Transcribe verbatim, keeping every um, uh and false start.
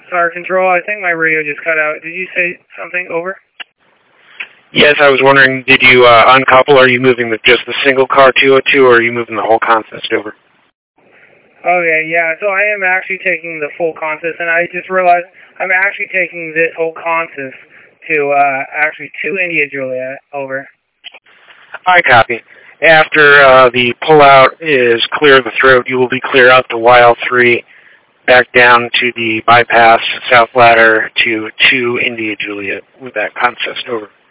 Star Control. I think my radio just cut out. Did you say something? Over? Yes, I was wondering, did you uh, uncouple? Are you moving the, just the single car two oh two, or are you moving the whole consist over? Okay, yeah, so I am actually taking the full consist, and I just realized I'm actually taking this whole consist to, uh, actually to India Juliet. Over. I copy. After uh, the pullout is clear of the throat, you will be clear out to Y L three, back down to the bypass, south ladder to two India Juliet with that consist. Over.